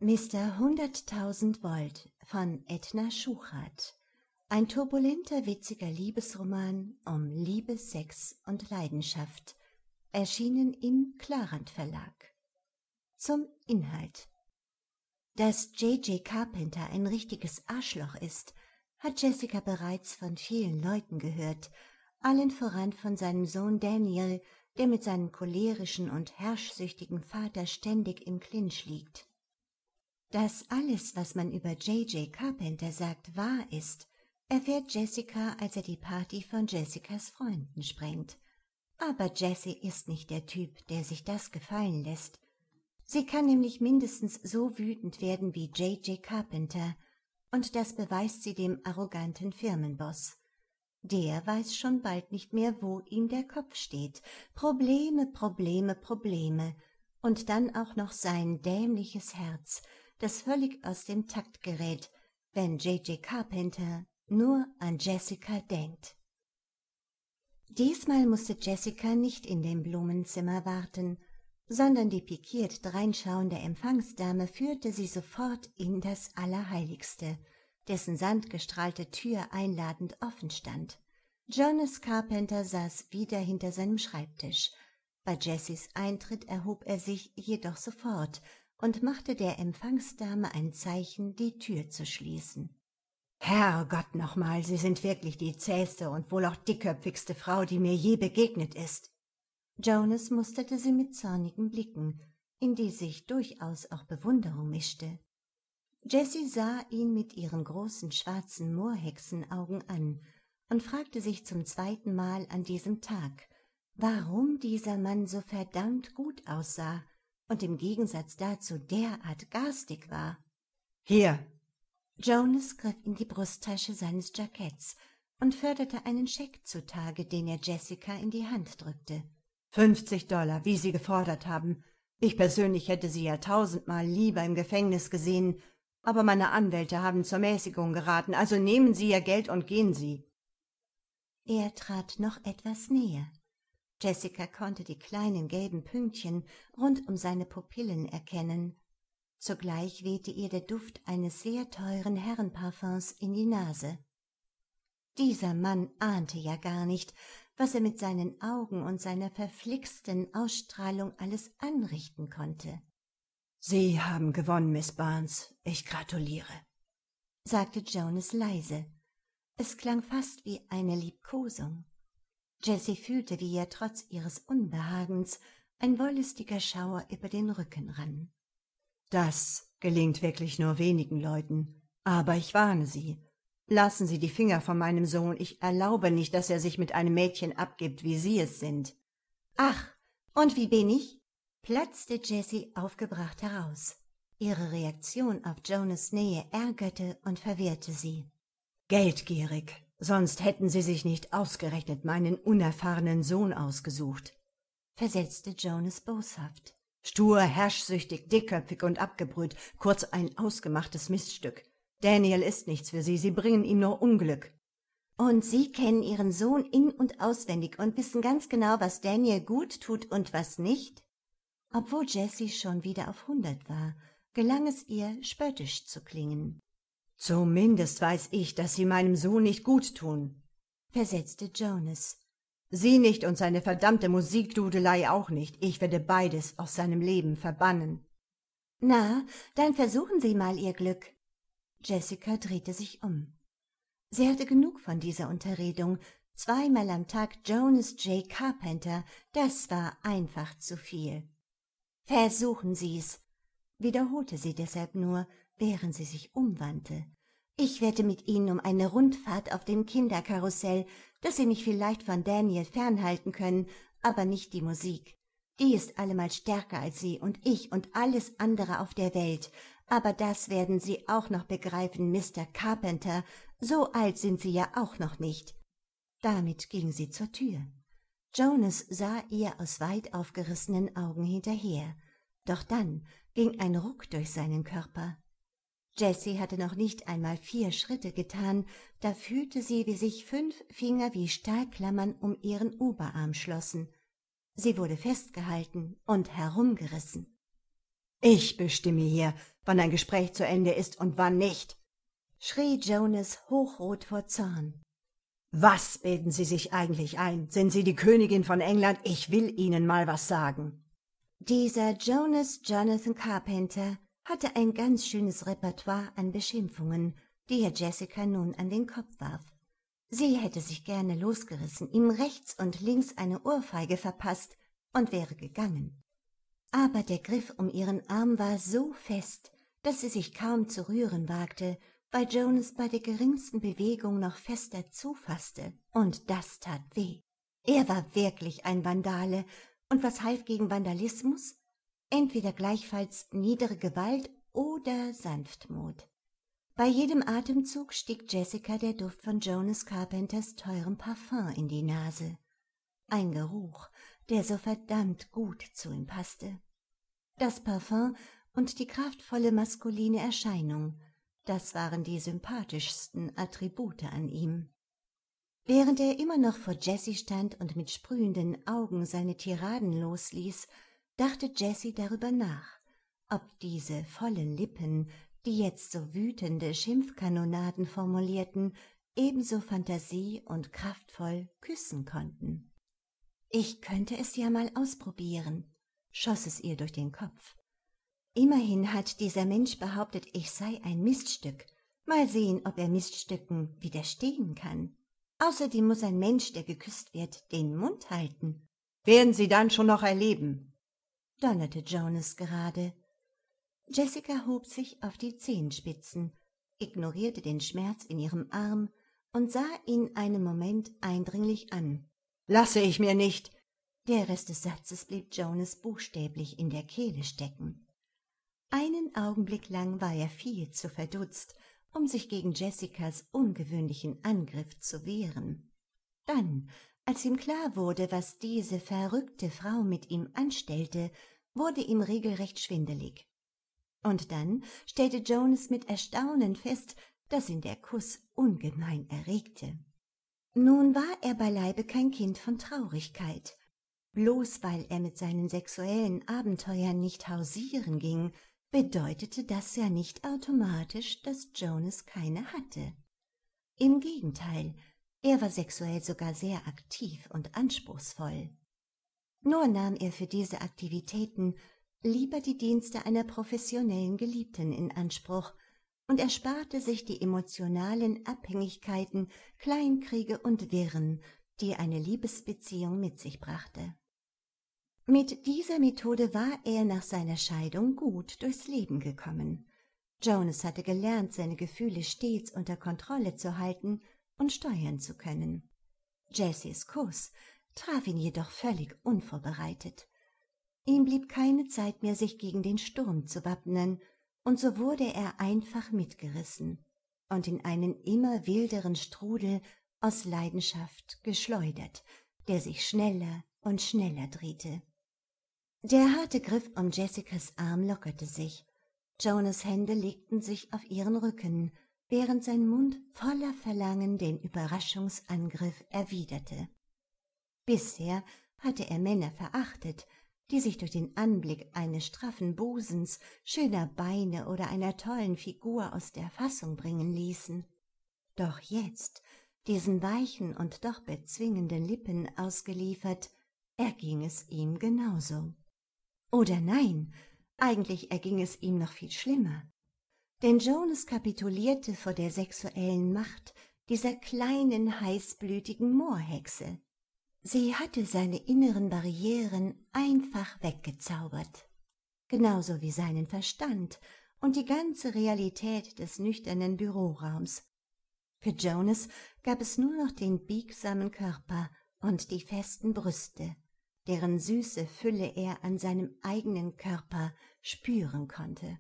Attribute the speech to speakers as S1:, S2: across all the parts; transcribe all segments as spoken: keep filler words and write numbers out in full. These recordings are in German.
S1: Mister hunderttausend Volt von Edna Schuchat. Ein turbulenter, witziger Liebesroman um Liebe, Sex und Leidenschaft. Erschienen im Klarand Verlag. Zum Inhalt. Dass J J Carpenter ein richtiges Arschloch ist, hat Jessica bereits von vielen Leuten gehört, allen voran von seinem Sohn Daniel, der mit seinem cholerischen und herrschsüchtigen Vater ständig im Clinch liegt. Dass alles, was man über J J Carpenter sagt, wahr ist, erfährt Jessica, als er die Party von Jessicas Freunden sprengt. Aber Jessie ist nicht der Typ, der sich das gefallen lässt. Sie kann nämlich mindestens so wütend werden wie J J Carpenter, und das beweist sie dem arroganten Firmenboss. Der weiß schon bald nicht mehr, wo ihm der Kopf steht. Probleme, Probleme, Probleme. Und dann auch noch sein dämliches Herz, das völlig aus dem Takt gerät, wenn J J Carpenter nur an Jessica denkt. Diesmal musste Jessica nicht in dem Blumenzimmer warten, sondern die pikiert dreinschauende Empfangsdame führte sie sofort in das Allerheiligste, dessen sandgestrahlte Tür einladend offen stand. Jonas Carpenter saß wieder hinter seinem Schreibtisch. Bei Jessies Eintritt erhob er sich jedoch sofort und machte der Empfangsdame ein Zeichen, die Tür zu schließen. »Herrgott nochmal, Sie sind wirklich die zähste und wohl auch dickköpfigste Frau, die mir je begegnet ist.« Jonas musterte sie mit zornigen Blicken, in die sich durchaus auch Bewunderung mischte. Jessie sah ihn mit ihren großen schwarzen Moorhexenaugen an und fragte sich zum zweiten Mal an diesem Tag, warum dieser Mann so verdammt gut aussah und im Gegensatz dazu derart garstig war. »Hier!« Jonas griff in die Brusttasche seines Jacketts und förderte einen Scheck zutage, den er Jessica in die Hand drückte. »Fünfzig Dollar, wie Sie gefordert haben. Ich persönlich hätte Sie ja tausendmal lieber im Gefängnis gesehen, aber meine Anwälte haben zur Mäßigung geraten, also nehmen Sie Ihr Geld und gehen Sie.« Er trat noch etwas näher. Jessica konnte die kleinen gelben Pünktchen rund um seine Pupillen erkennen. Zugleich wehte ihr der Duft eines sehr teuren Herrenparfums in die Nase. Dieser Mann ahnte ja gar nicht, was er mit seinen Augen und seiner verflixten Ausstrahlung alles anrichten konnte. »Sie haben gewonnen, Miss Barnes. Ich gratuliere«, sagte Jonas leise. Es klang fast wie eine Liebkosung. Jessie fühlte, wie ihr trotz ihres Unbehagens ein wollüstiger Schauer über den Rücken rann. »Das gelingt wirklich nur wenigen Leuten, aber ich warne Sie. Lassen Sie die Finger von meinem Sohn, ich erlaube nicht, dass er sich mit einem Mädchen abgibt, wie Sie es sind.« »Ach, und wie bin ich?« platzte Jessie aufgebracht heraus. Ihre Reaktion auf Jonas' Nähe ärgerte und verwirrte sie. »Geldgierig, sonst hätten Sie sich nicht ausgerechnet meinen unerfahrenen Sohn ausgesucht«, versetzte Jonas boshaft. »Stur, herrschsüchtig, dickköpfig und abgebrüht, kurz ein ausgemachtes Miststück. Daniel ist nichts für Sie, Sie bringen ihm nur Unglück.« »Und Sie kennen Ihren Sohn in- und auswendig und wissen ganz genau, was Daniel gut tut und was nicht?« Obwohl Jessie schon wieder auf hundert war, gelang es ihr, spöttisch zu klingen. »Zumindest weiß ich, dass Sie meinem Sohn nicht gut tun«, versetzte Jonas. »Sie nicht und seine verdammte Musikdudelei auch nicht. Ich werde beides aus seinem Leben verbannen.« »Na, dann versuchen Sie mal Ihr Glück.« Jessica drehte sich um. Sie hatte genug von dieser Unterredung. Zweimal am Tag Jonas J. Carpenter, das war einfach zu viel. »Versuchen Sie's«, wiederholte sie deshalb nur, während sie sich umwandte. »Ich wette mit Ihnen um eine Rundfahrt auf dem Kinderkarussell, dass Sie mich vielleicht von Daniel fernhalten können, aber nicht die Musik. Die ist allemal stärker als Sie und ich und alles andere auf der Welt. Aber das werden Sie auch noch begreifen, Mister Carpenter. So alt sind Sie ja auch noch nicht.« Damit ging sie zur Tür. Jonas sah ihr aus weit aufgerissenen Augen hinterher. Doch dann ging ein Ruck durch seinen Körper. Jessie hatte noch nicht einmal vier Schritte getan, da fühlte sie, wie sich fünf Finger wie Stahlklammern um ihren Oberarm schlossen. Sie wurde festgehalten und herumgerissen.
S2: »Ich bestimme hier, wann ein Gespräch zu Ende ist und wann nicht«,
S1: schrie Jonas hochrot vor Zorn.
S2: »Was bilden Sie sich eigentlich ein? Sind Sie die Königin von England? Ich will Ihnen mal was sagen.«
S1: Dieser Jonas Jonathan Carpenter hatte ein ganz schönes Repertoire an Beschimpfungen, die er Jessica nun an den Kopf warf. Sie hätte sich gerne losgerissen, ihm rechts und links eine Ohrfeige verpasst und wäre gegangen. Aber der Griff um ihren Arm war so fest, dass sie sich kaum zu rühren wagte, weil Jonas bei der geringsten Bewegung noch fester zufasste, und das tat weh. Er war wirklich ein Vandale, und was half gegen Vandalismus? Entweder gleichfalls niedere Gewalt oder Sanftmut. Bei jedem Atemzug stieg Jessica der Duft von Jonas Carpenters teurem Parfum in die Nase. Ein Geruch, der so verdammt gut zu ihm passte. Das Parfum und die kraftvolle maskuline Erscheinung, das waren die sympathischsten Attribute an ihm. Während er immer noch vor Jessie stand und mit sprühenden Augen seine Tiraden losließ, dachte Jessie darüber nach, ob diese vollen Lippen, die jetzt so wütende Schimpfkanonaden formulierten, ebenso fantasie- und kraftvoll küssen konnten. »Ich könnte es ja mal ausprobieren«, schoss es ihr durch den Kopf. »Immerhin hat dieser Mensch behauptet, ich sei ein Miststück. Mal sehen, ob er Miststücken widerstehen kann. Außerdem muss ein Mensch, der geküsst wird, den Mund halten.«
S2: »Werden Sie dann schon noch erleben«,
S1: donnerte Jonas gerade. Jessica hob sich auf die Zehenspitzen, ignorierte den Schmerz in ihrem Arm und sah ihn einen Moment eindringlich an.
S2: »Lasse ich mir nicht!«
S1: Der Rest des Satzes blieb Jonas buchstäblich in der Kehle stecken. Einen Augenblick lang war er viel zu verdutzt, um sich gegen Jessicas ungewöhnlichen Angriff zu wehren. Dann, als ihm klar wurde, was diese verrückte Frau mit ihm anstellte, wurde ihm regelrecht schwindelig. Und dann stellte Jonas mit Erstaunen fest, dass ihn der Kuss ungemein erregte. Nun war er beileibe kein Kind von Traurigkeit. Bloß weil er mit seinen sexuellen Abenteuern nicht hausieren ging, bedeutete das ja nicht automatisch, dass Jonas keine hatte. Im Gegenteil, er war sexuell sogar sehr aktiv und anspruchsvoll. Nur nahm er für diese Aktivitäten lieber die Dienste einer professionellen Geliebten in Anspruch und ersparte sich die emotionalen Abhängigkeiten, Kleinkriege und Wirren, die eine Liebesbeziehung mit sich brachte. Mit dieser Methode war er nach seiner Scheidung gut durchs Leben gekommen. Jonas hatte gelernt, seine Gefühle stets unter Kontrolle zu halten und steuern zu können. Jessies Kuss traf ihn jedoch völlig unvorbereitet. Ihm blieb keine Zeit mehr, sich gegen den Sturm zu wappnen, und so wurde er einfach mitgerissen und in einen immer wilderen Strudel aus Leidenschaft geschleudert, der sich schneller und schneller drehte. Der harte Griff um Jessicas Arm lockerte sich. Jonas' Hände legten sich auf ihren Rücken, während sein Mund voller Verlangen den Überraschungsangriff erwiderte. Bisher hatte er Männer verachtet, die sich durch den Anblick eines straffen Busens, schöner Beine oder einer tollen Figur aus der Fassung bringen ließen. Doch jetzt, diesen weichen und doch bezwingenden Lippen ausgeliefert, erging es ihm genauso. Oder nein, eigentlich erging es ihm noch viel schlimmer. Denn Jonas kapitulierte vor der sexuellen Macht dieser kleinen, heißblütigen Moorhexe. Sie hatte seine inneren Barrieren einfach weggezaubert, genauso wie seinen Verstand und die ganze Realität des nüchternen Büroraums. Für Jonas gab es nur noch den biegsamen Körper und die festen Brüste, deren süße Fülle er an seinem eigenen Körper spüren konnte.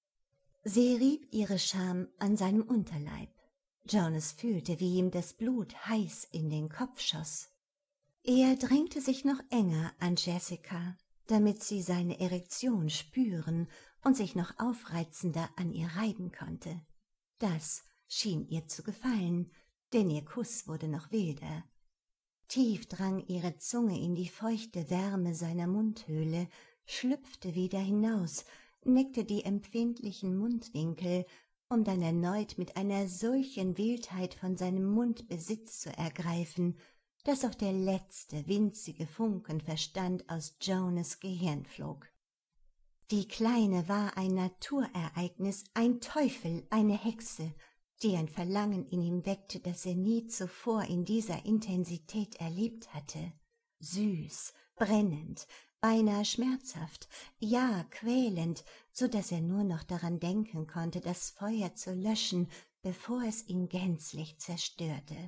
S1: Sie rieb ihre Scham an seinem Unterleib. Jonas fühlte, wie ihm das Blut heiß in den Kopf schoss. Er drängte sich noch enger an Jessica, damit sie seine Erektion spüren und sich noch aufreizender an ihr reiben konnte. Das schien ihr zu gefallen, denn ihr Kuss wurde noch wilder. Tief drang ihre Zunge in die feuchte Wärme seiner Mundhöhle, schlüpfte wieder hinaus, neckte die empfindlichen Mundwinkel, um dann erneut mit einer solchen Wildheit von seinem Mund Besitz zu ergreifen, dass auch der letzte winzige Funken Verstand aus Jonas Gehirn flog. Die Kleine war ein Naturereignis, ein Teufel, eine Hexe, die ein Verlangen in ihm weckte, das er nie zuvor in dieser Intensität erlebt hatte. Süß, brennend, beinahe schmerzhaft, ja quälend, so daß er nur noch daran denken konnte, das Feuer zu löschen, bevor es ihn gänzlich zerstörte.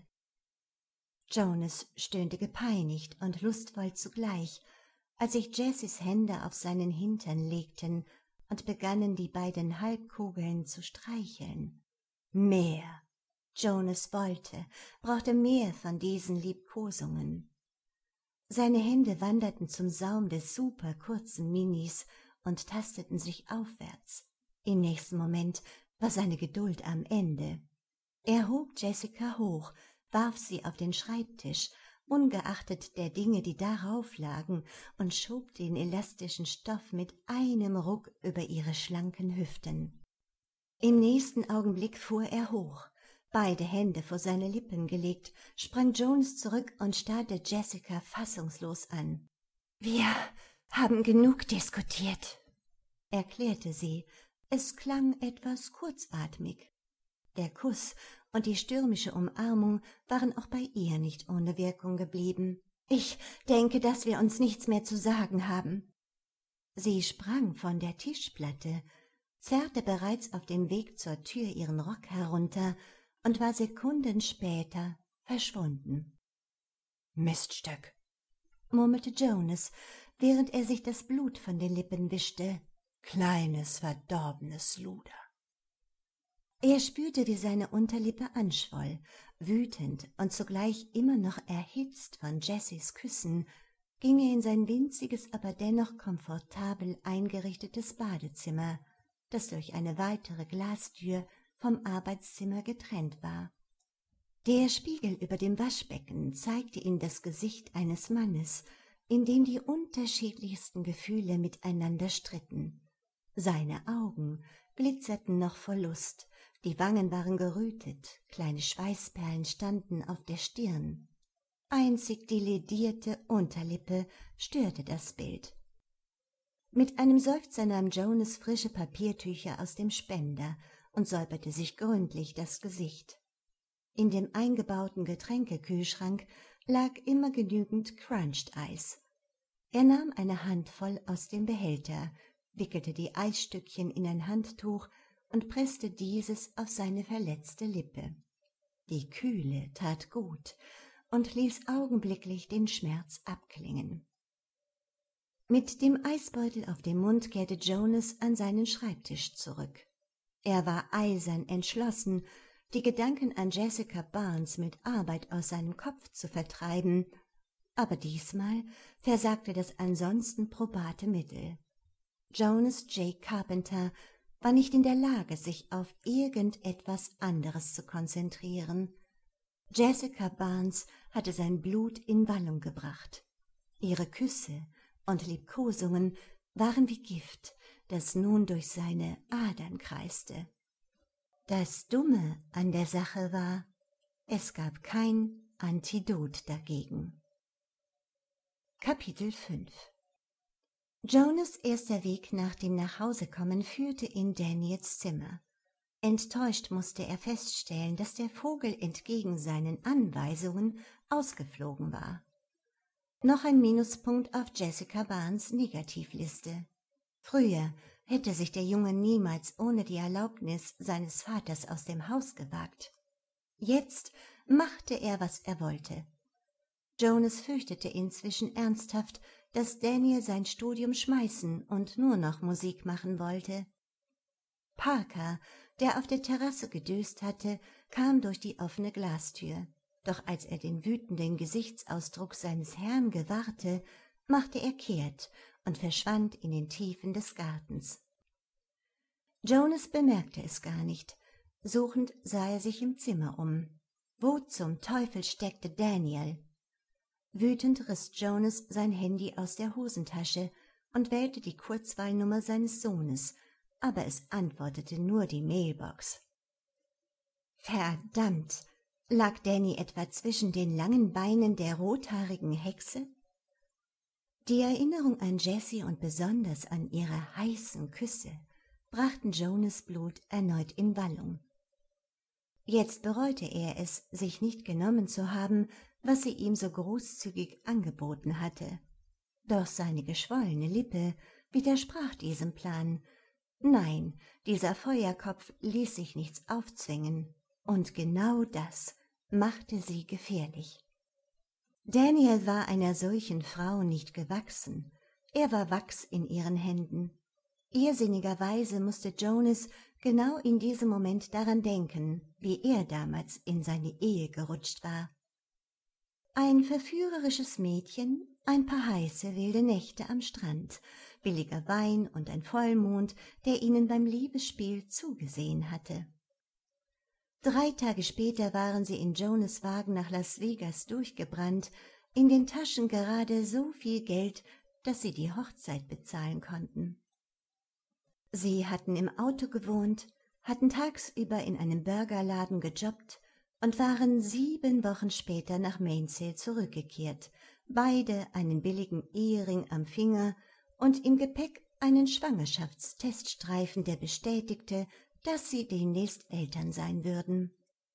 S1: Jonas stöhnte gepeinigt und lustvoll zugleich, als sich Jessys Hände auf seinen Hintern legten und begannen, die beiden Halbkugeln zu streicheln. Mehr! Jonas wollte, brauchte mehr von diesen Liebkosungen. Seine Hände wanderten zum Saum des super kurzen Minis und tasteten sich aufwärts. Im nächsten Moment war seine Geduld am Ende. Er hob Jessica hoch, warf sie auf den Schreibtisch, ungeachtet der Dinge, die darauf lagen, und schob den elastischen Stoff mit einem Ruck über ihre schlanken Hüften. Im nächsten Augenblick fuhr er hoch. Beide Hände vor seine Lippen gelegt, sprang Jonas zurück und starrte Jessica fassungslos an. »Wir haben genug diskutiert«, erklärte sie. Es klang etwas kurzatmig. Der Kuss und die stürmische Umarmung waren auch bei ihr nicht ohne Wirkung geblieben. »Ich denke, dass wir uns nichts mehr zu sagen haben.« Sie sprang von der Tischplatte, zerrte bereits auf dem Weg zur Tür ihren Rock herunter und war Sekunden später verschwunden.
S2: »Miststück«,
S1: murmelte Jonas, während er sich das Blut von den Lippen wischte.
S2: »Kleines, verdorbenes Luder.«
S1: Er spürte, wie seine Unterlippe anschwoll, wütend und zugleich immer noch erhitzt von Jessys Küssen, ging er in sein winziges, aber dennoch komfortabel eingerichtetes Badezimmer, das durch eine weitere Glastür vom Arbeitszimmer getrennt war. Der Spiegel über dem Waschbecken zeigte ihm das Gesicht eines Mannes, in dem die unterschiedlichsten Gefühle miteinander stritten. Seine Augen glitzerten noch vor Lust, die Wangen waren gerötet, kleine Schweißperlen standen auf der Stirn. Einzig die ledierte Unterlippe störte das Bild. Mit einem Seufzer nahm Jonas frische Papiertücher aus dem Spender und säuberte sich gründlich das Gesicht. In dem eingebauten Getränkekühlschrank lag immer genügend Crunched-Eis. Er nahm eine Handvoll aus dem Behälter, wickelte die Eisstückchen in ein Handtuch und presste dieses auf seine verletzte Lippe. Die Kühle tat gut und ließ augenblicklich den Schmerz abklingen. Mit dem Eisbeutel auf dem Mund kehrte Jonas an seinen Schreibtisch zurück. Er war eisern entschlossen, die Gedanken an Jessica Barnes mit Arbeit aus seinem Kopf zu vertreiben, aber diesmal versagte das ansonsten probate Mittel. Jonas J. Carpenter war nicht in der Lage, sich auf irgendetwas anderes zu konzentrieren. Jessica Barnes hatte sein Blut in Wallung gebracht. Ihre Küsse und Liebkosungen waren wie Gift, das nun durch seine Adern kreiste. Das Dumme an der Sache war, es gab kein Antidot dagegen. Kapitel fünf Jonas' erster Weg nach dem Nachhausekommen führte in Daniels Zimmer. Enttäuscht musste er feststellen, dass der Vogel entgegen seinen Anweisungen ausgeflogen war. Noch ein Minuspunkt auf Jessica Barnes' Negativliste. Früher hätte sich der Junge niemals ohne die Erlaubnis seines Vaters aus dem Haus gewagt. Jetzt machte er, was er wollte. Jonas fürchtete inzwischen ernsthaft, dass Daniel sein Studium schmeißen und nur noch Musik machen wollte. Parker, der auf der Terrasse gedöst hatte, kam durch die offene Glastür. Doch als er den wütenden Gesichtsausdruck seines Herrn gewahrte, machte er kehrt und verschwand in den Tiefen des Gartens. Jonas bemerkte es gar nicht. Suchend sah er sich im Zimmer um. Wo zum Teufel steckte Daniel? Wütend riss Jonas sein Handy aus der Hosentasche und wählte die Kurzwahlnummer seines Sohnes, aber es antwortete nur die Mailbox. Verdammt! Lag Danny etwa zwischen den langen Beinen der rothaarigen Hexe? Die Erinnerung an Jessie und besonders an ihre heißen Küsse brachten Jonas Blut erneut in Wallung. Jetzt bereute er es, sich nicht genommen zu haben, was sie ihm so großzügig angeboten hatte. Doch seine geschwollene Lippe widersprach diesem Plan. Nein, dieser Feuerkopf ließ sich nichts aufzwingen, und genau das machte sie gefährlich. Daniel war einer solchen Frau nicht gewachsen. Er war Wachs in ihren Händen. Irrsinnigerweise musste Jonas genau in diesem Moment daran denken, wie er damals in seine Ehe gerutscht war. Ein verführerisches Mädchen, ein paar heiße, wilde Nächte am Strand, billiger Wein und ein Vollmond, der ihnen beim Liebesspiel zugesehen hatte. Drei Tage später waren sie in Jonas' Wagen nach Las Vegas durchgebrannt, in den Taschen gerade so viel Geld, dass sie die Hochzeit bezahlen konnten. Sie hatten im Auto gewohnt, hatten tagsüber in einem Burgerladen gejobbt und waren sieben Wochen später nach Mainsail zurückgekehrt, beide einen billigen Ehering am Finger und im Gepäck einen Schwangerschaftsteststreifen, der bestätigte, dass sie demnächst Eltern sein würden.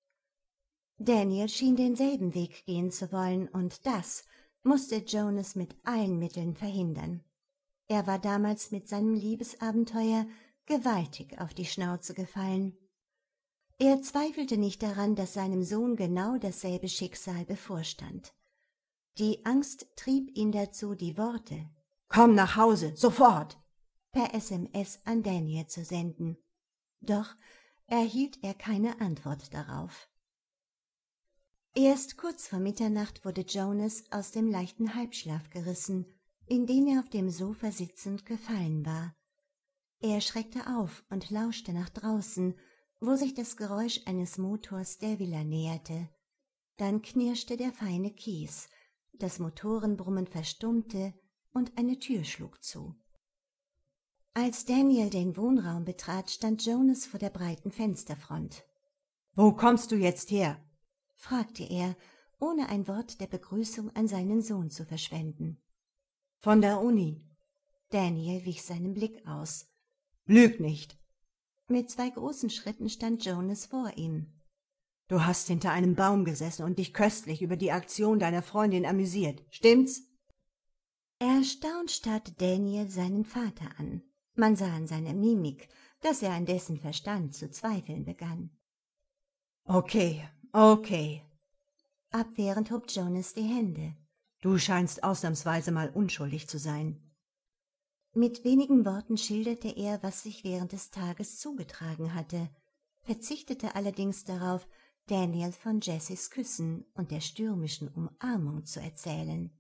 S1: Daniel schien denselben Weg gehen zu wollen, und das musste Jonas mit allen Mitteln verhindern. Er war damals mit seinem Liebesabenteuer gewaltig auf die Schnauze gefallen. Er zweifelte nicht daran, dass seinem Sohn genau dasselbe Schicksal bevorstand. Die Angst trieb ihn dazu, die Worte »Komm nach Hause, sofort!« per S M S an Daniel zu senden. Doch erhielt er keine Antwort darauf. Erst kurz vor Mitternacht wurde Jonas aus dem leichten Halbschlaf gerissen, in den er auf dem Sofa sitzend gefallen war. Er schreckte auf und lauschte nach draußen, wo sich das Geräusch eines Motors der Villa näherte. Dann knirschte der feine Kies, das Motorenbrummen verstummte und eine Tür schlug zu. Als Daniel den Wohnraum betrat, stand Jonas vor der breiten Fensterfront. »Wo kommst du jetzt her?« fragte er, ohne ein Wort der Begrüßung an seinen Sohn zu verschwenden. »Von der Uni.« Daniel wich seinen Blick aus. »Lüg nicht!« Mit zwei großen Schritten stand Jonas vor ihm. »Du hast hinter einem Baum gesessen und dich köstlich über die Aktion deiner Freundin amüsiert, stimmt's?« Erstaunt starrte Daniel seinen Vater an. Man sah an seiner Mimik, dass er an dessen Verstand zu zweifeln begann. »Okay, okay.« Abwehrend hob Jonas die Hände. »Du scheinst ausnahmsweise mal unschuldig zu sein.« Mit wenigen Worten schilderte er, was sich während des Tages zugetragen hatte, verzichtete allerdings darauf, Daniel von Jessys Küssen und der stürmischen Umarmung zu erzählen.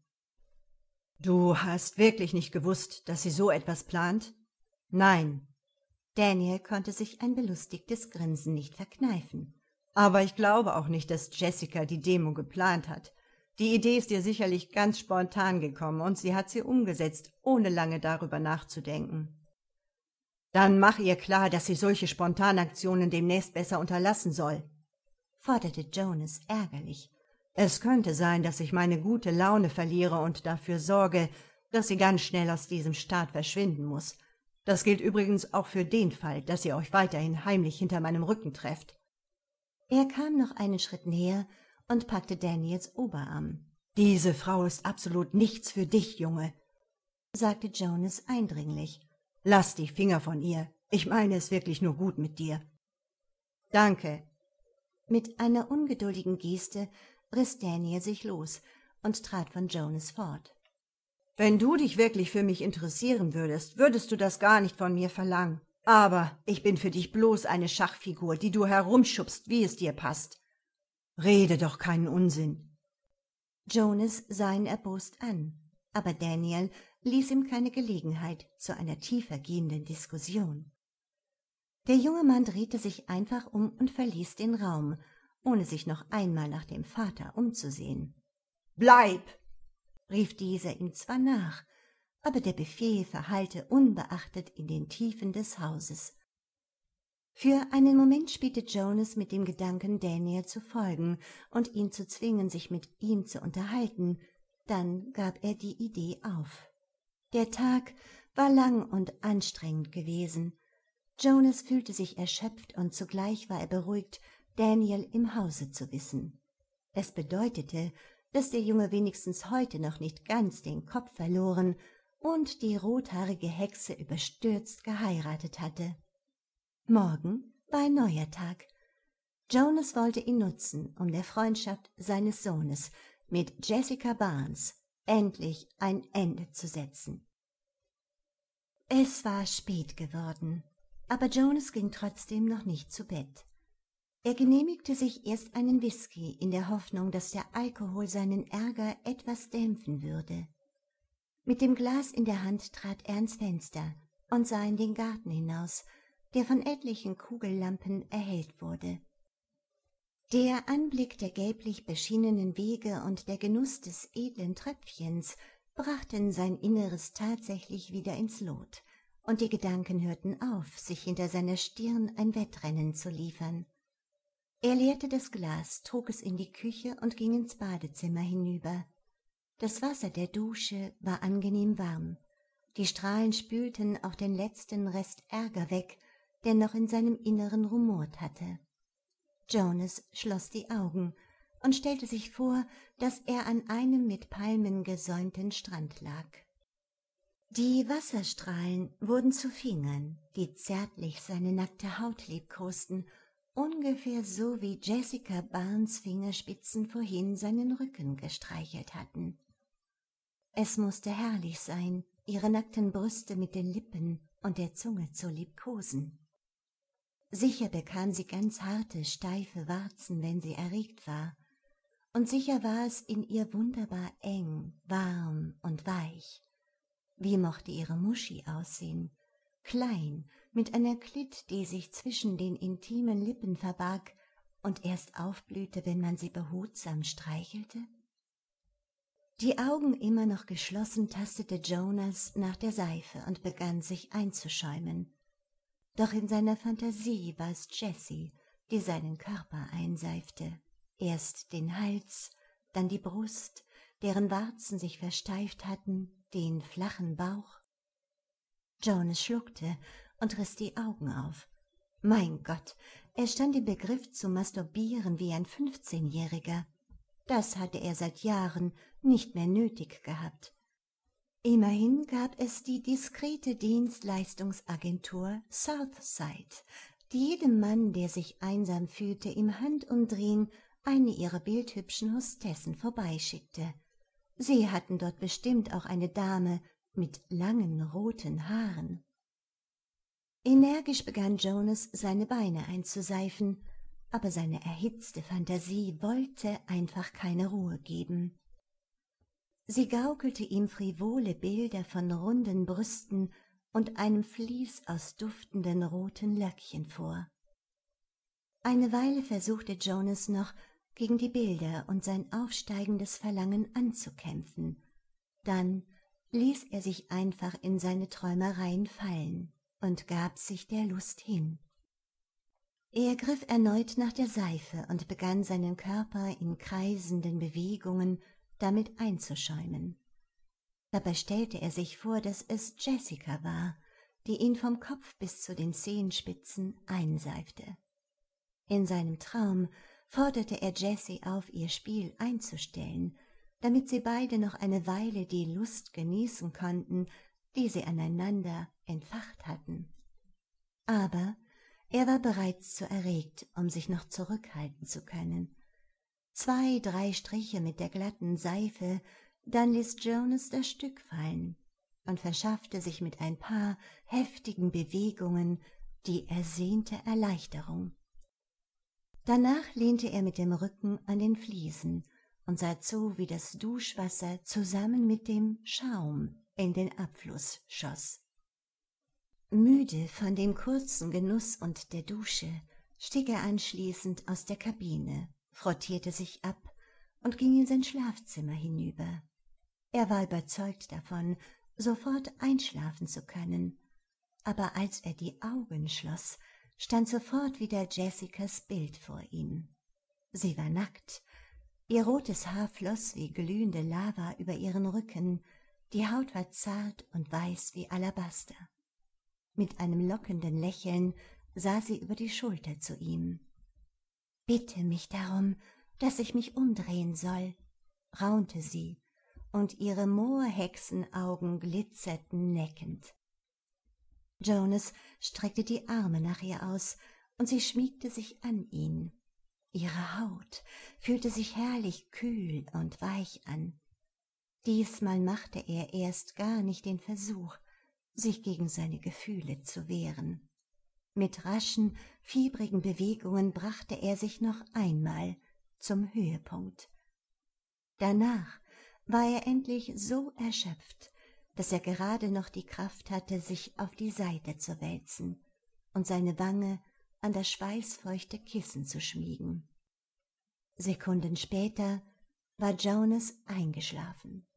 S1: »Du hast wirklich nicht gewusst, dass sie so etwas plant?« »Nein.« Daniel konnte sich ein belustigtes Grinsen nicht verkneifen. »Aber ich glaube auch nicht, dass Jessica die Demo geplant hat. Die Idee ist ihr sicherlich ganz spontan gekommen und sie hat sie umgesetzt, ohne lange darüber nachzudenken.« »Dann mach ihr klar, dass sie solche Spontanaktionen demnächst besser unterlassen soll«, forderte Jonas ärgerlich. »Es könnte sein, dass ich meine gute Laune verliere und dafür sorge, dass sie ganz schnell aus diesem Staat verschwinden muss. Das gilt übrigens auch für den Fall, dass ihr euch weiterhin heimlich hinter meinem Rücken trefft.« Er kam noch einen Schritt näher und packte Daniels Oberarm. »Diese Frau ist absolut nichts für dich, Junge«, sagte Jonas eindringlich. »Lass die Finger von ihr. Ich meine es wirklich nur gut mit dir.« »Danke.« Mit einer ungeduldigen Geste riss Daniel sich los und trat von Jonas fort. »Wenn du dich wirklich für mich interessieren würdest, würdest du das gar nicht von mir verlangen. Aber ich bin für dich bloß eine Schachfigur, die du herumschubst, wie es dir passt. Rede doch keinen Unsinn.« Jonas sah ihn erbost an, aber Daniel ließ ihm keine Gelegenheit zu einer tiefer gehenden Diskussion. Der junge Mann drehte sich einfach um und verließ den Raum, ohne sich noch einmal nach dem Vater umzusehen. »Bleib!« rief dieser ihm zwar nach, aber der Befehl verhallte unbeachtet in den Tiefen des Hauses. Für einen Moment spielte Jonas mit dem Gedanken, Daniel zu folgen und ihn zu zwingen, sich mit ihm zu unterhalten. Dann gab er die Idee auf. Der Tag war lang und anstrengend gewesen. Jonas fühlte sich erschöpft und zugleich war er beruhigt, Daniel im Hause zu wissen. Es bedeutete, dass der Junge wenigstens heute noch nicht ganz den Kopf verloren und die rothaarige Hexe überstürzt geheiratet hatte. Morgen war ein neuer Tag. Jonas wollte ihn nutzen, um der Freundschaft seines Sohnes mit Jessica Barnes endlich ein Ende zu setzen. Es war spät geworden, aber Jonas ging trotzdem noch nicht zu Bett. Er genehmigte sich erst einen Whisky in der Hoffnung, dass der Alkohol seinen Ärger etwas dämpfen würde. Mit dem Glas in der Hand trat er ans Fenster und sah in den Garten hinaus, der von etlichen Kugellampen erhellt wurde. Der Anblick der gelblich beschienenen Wege und der Genuss des edlen Tröpfchens brachten sein Inneres tatsächlich wieder ins Lot, und die Gedanken hörten auf, sich hinter seiner Stirn ein Wettrennen zu liefern. Er leerte das Glas, trug es in die Küche und ging ins Badezimmer hinüber. Das Wasser der Dusche war angenehm warm. Die Strahlen spülten auch den letzten Rest Ärger weg, der noch in seinem Inneren rumort hatte. Jonas schloss die Augen und stellte sich vor, dass er an einem mit Palmen gesäumten Strand lag. Die Wasserstrahlen wurden zu Fingern, die zärtlich seine nackte Haut liebkosten, ungefähr so wie Jessica Barnes Fingerspitzen vorhin seinen Rücken gestreichelt hatten. Es musste herrlich sein, ihre nackten Brüste mit den Lippen und der Zunge zu liebkosen. Sicher bekam sie ganz harte, steife Warzen, wenn sie erregt war, und sicher war es in ihr wunderbar eng, warm und weich. Wie mochte ihre Muschi aussehen, klein, mit einer Klit, die sich zwischen den intimen Lippen verbarg und erst aufblühte, wenn man sie behutsam streichelte? Die Augen immer noch geschlossen, tastete Jonas nach der Seife und begann sich einzuschäumen. Doch in seiner Fantasie war es Jessie, die seinen Körper einseifte. Erst den Hals, dann die Brust, deren Warzen sich versteift hatten, den flachen Bauch. Jonas schluckte und riss die Augen auf. Mein Gott, er stand im Begriff zu masturbieren wie ein Fünfzehnjähriger. Das hatte er seit Jahren nicht mehr nötig gehabt. Immerhin gab es die diskrete Dienstleistungsagentur Southside, die jedem Mann, der sich einsam fühlte, im Handumdrehen eine ihrer bildhübschen Hostessen vorbeischickte. Sie hatten dort bestimmt auch eine Dame mit langen roten Haaren. Energisch begann Jonas, seine Beine einzuseifen, aber seine erhitzte Fantasie wollte einfach keine Ruhe geben. Sie gaukelte ihm frivole Bilder von runden Brüsten und einem Vlies aus duftenden roten Löckchen vor. Eine Weile versuchte Jonas noch, gegen die Bilder und sein aufsteigendes Verlangen anzukämpfen. Dann ließ er sich einfach in seine Träumereien fallen und gab sich der Lust hin. Er griff erneut nach der Seife und begann seinen Körper in kreisenden Bewegungen damit einzuschäumen. Dabei stellte er sich vor, dass es Jessica war, die ihn vom Kopf bis zu den Zehenspitzen einseifte. In seinem Traum forderte er Jessie auf, ihr Spiel einzustellen, damit sie beide noch eine Weile die Lust genießen konnten, die sie aneinander entfacht hatten. Aber er war bereits zu erregt, um sich noch zurückhalten zu können. Zwei, drei Striche mit der glatten Seife, dann ließ Jonas das Stück fallen und verschaffte sich mit ein paar heftigen Bewegungen die ersehnte Erleichterung. Danach lehnte er mit dem Rücken an den Fliesen und sah zu, wie das Duschwasser zusammen mit dem Schaum in den Abfluss schoss. Müde von dem kurzen Genuss und der Dusche stieg er anschließend aus der Kabine, frottierte sich ab und ging in sein Schlafzimmer hinüber. Er war überzeugt davon, sofort einschlafen zu können. Aber als er die Augen schloss, stand sofort wieder Jessicas Bild vor ihm. Sie war nackt, ihr rotes Haar floss wie glühende Lava über ihren Rücken, die Haut war zart und weiß wie Alabaster. Mit einem lockenden Lächeln sah sie über die Schulter zu ihm. »Bitte mich darum, dass ich mich umdrehen soll«, raunte sie, und ihre Moorhexenaugen glitzerten neckend. Jonas streckte die Arme nach ihr aus, und sie schmiegte sich an ihn. Ihre Haut fühlte sich herrlich kühl und weich an. Diesmal machte er erst gar nicht den Versuch, sich gegen seine Gefühle zu wehren. Mit raschen, fiebrigen Bewegungen brachte er sich noch einmal zum Höhepunkt. Danach war er endlich so erschöpft, dass er gerade noch die Kraft hatte, sich auf die Seite zu wälzen und seine Wange an das schweißfeuchte Kissen zu schmiegen. Sekunden später war Jonas eingeschlafen.